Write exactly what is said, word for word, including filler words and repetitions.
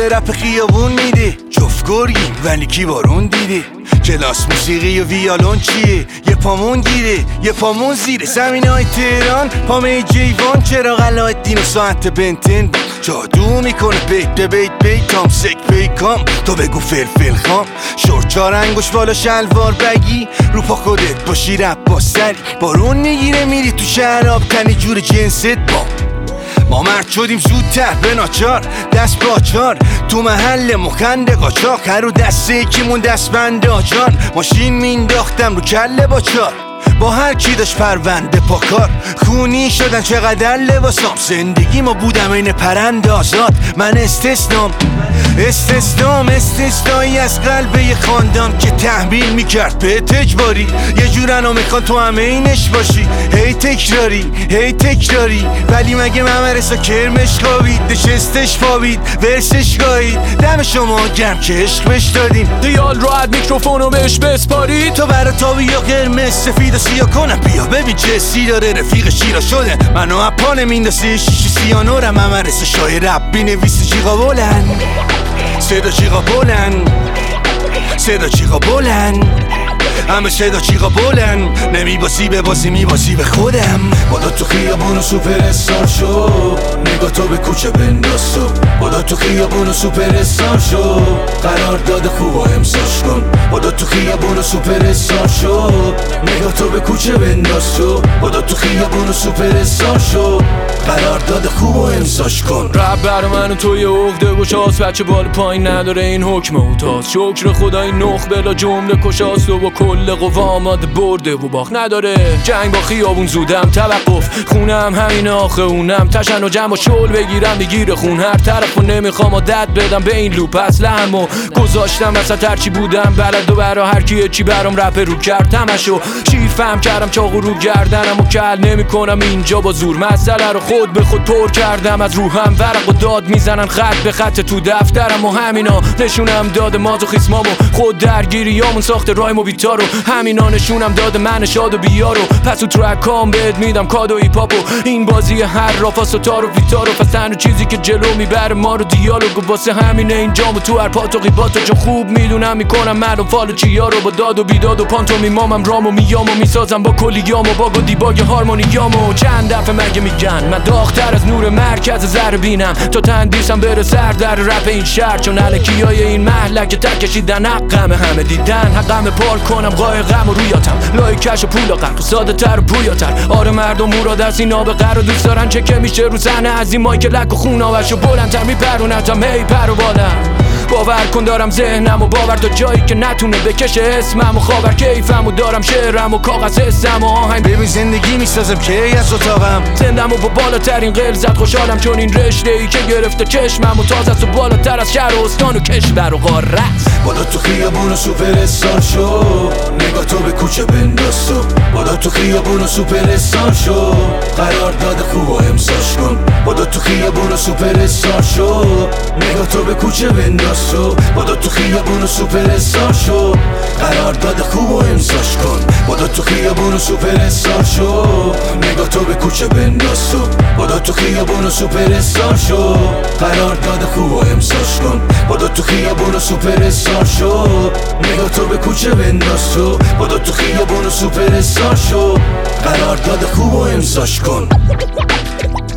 به رپ خیابون میده، جفت گرگیم ولی کی بارون دیده. کلاس موسیقی و ویالون چیه؟ یه پامون گیره یه پامون زیره. زمین های تهران پامه جیوان، چرا غلایت دین و ساعت بنتن جادو میکنه. بیت به بیت بیتام سک پیکام، تو بگو فلفل خام. شورت چار انگوش بالا شلوار بگی، رو پا خودت باشی رپ با سری. بارون میگیره میری تو شراب تنی جور جنست با. ما مرد شدیم زودتر به ناچار، دست باچار تو محل مخند قاچاق. هر رو دسته یکیمون دست بند آجان، ماشین مینداختم رو کله با چار. با هر کی داشت پرونده پاکار، خونی شدن چقدر لباسام. زندگی ما بودم این پرند آزاد، من استثنام. استثنام استثنایی از قلب یه خاندان که تحمیل میکرد به اجباری. یه جورنو میخوان تو همه اینش باشی، هی تکراری هی تکراری. ولی مگه ممرسا کرمش خوابید، نشستش پابید ورسش گاهید. دم شما گرم که عشق بش دادیم، دیال راحت میکروفونو بهش بسپاری. تو برا تابی یا قرمز سفید و سیاه کنم. بیا ببین چه سی داره رفیق شیرا شده، منو اپانه میندازه شیشی سیانورم. ممرسا شای رب بینویسی جیغا بلند، صدا چیغا بلند، صدا چیغا بلند، همه صدا چیغا بلند. نمیباسی به بازی میباسی به خودم. بادا تو خیابون و سوپر استار شو، نگاه تو به کوچه بنداز تو. بادا تو خیابون و سوپر استار شو، قرار داده خوب و امساش کن. بادا تو خیابون و سوپر استار شو، نگاه تو به کوچه بنداز تو. بادا تو خیابون و سوپر استار شو، قرار داده خوب و امساش کن. رب بر من و تو یه عقده گشاست، بچه بال پایین نداره این حکم اوتاست. شکر خدا این نخ بلا جمله کشاست و با کل قوا آماده برده و باخ نداره. جنگ با خیابون زودم توقف، خونم همین آخه اونم تشن و جمع و شل بگیرم بگیره خون هر طرف و نمیخوام عادت بدم به این لوپ. اصلم و گذاشتم وسط هرچی بودم بلد و برا هر کیه چی برام رپ رو کرد تمشو. شیر فهم کردم چاقو رو گردنم و کل نمی کنم اینجا با زور. مسئله رو خود به خود پر کردم از روحم، ورق و داد میزنن خط به خط تو دفترم. و همینا نشونم داده مازوخیسمامو، خود درگیریامون ساخته رایم و بیتارو. همینا نشونم داده من شاد و بیارو، پس تو ترکام بهت میدم کادو ایپاپو. این بازی هر رافاس و تارو ویتارو، پس تنها چیزی که جلو میبره ما رو دیالوگو. واسه همینه اینجامو تو هر پات و قیباتو، چون خوب میدونم میکنم مردم فالو چیارو. با داد و بیداد و پانتو میمامم رامو میامو میسازم با کلیامو، باگ و دیباگ هارمونیامو. چند دفعه مگه میگن من داغتر از نور مرکز ذره بینم، تا تندیسم بره سر در رپ این شهر. چون الکیای این محلک تک کشیدن حقم، همه دیدن حقم پار کنم قایقم و رویاتم. لای کش و پول و قرق ساده تر و پویاتر. آره مردم مراد از این آب قر و دوست دارن چه که میشه رو صحنه از این مایک لک و خوناوش و بلندتر میپرونتم هی پر و بالم. باور کن دارم ذهنم و باور تا جایی که نتونه بکشه اسمم و خاور کیفم و دارم شعرم و کاغذ حسم و آهنگ. ببین زندگی میسازم که از اتاقم، زندم و با بالاترین غلظت خوشحالم، چون این رشته ای که گرفته چشمم و تازه است و بالاتر از شهر و استان و کشور و قاره است. بادا تو خیابون و سوپر استار شو، نگاه تو به کوچه بنداز تو. بادا تو خیابون و سوپر استار شو، قرار داده خوب و امساش کن. بادا تو خیابون و سوپر استار شو، نگاه تو به کوچه بنداز تو. بادا تو خیابون و سوپر استار شو، قرار داده خوب و امساش کن. بادا تو خیابون و سوپر استار شو، نگاه تو به کوچه بنداز تو. بادا تو خیابون و سوپر استار شو، قرار داده خوب و امساش کن. بادا تو خیابون و سوپر استار شو، نگاه تو به کوچه بنداز تو. بادا تو خیابون و سوپر استار شو، قرار داده خوب و امساش کن.